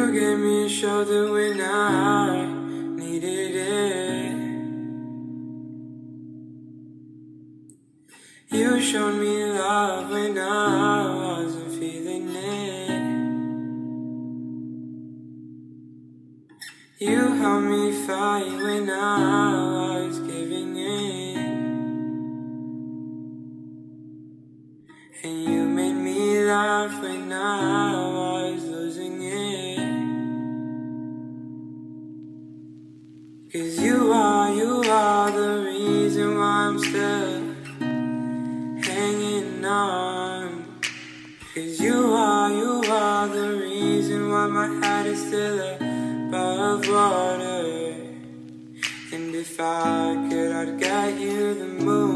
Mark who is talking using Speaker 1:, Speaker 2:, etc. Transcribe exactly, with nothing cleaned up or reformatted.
Speaker 1: You gave me a shoulder when I needed it. You showed me love when I wasn't feeling it. You helped me fight when I was giving in. And you made me laugh when I was losing it. 'Cause you are, you are the reason why I'm still hanging on. 'Cause you are, you are the reason why my head is still above water. And if I could, I'd get you the moon.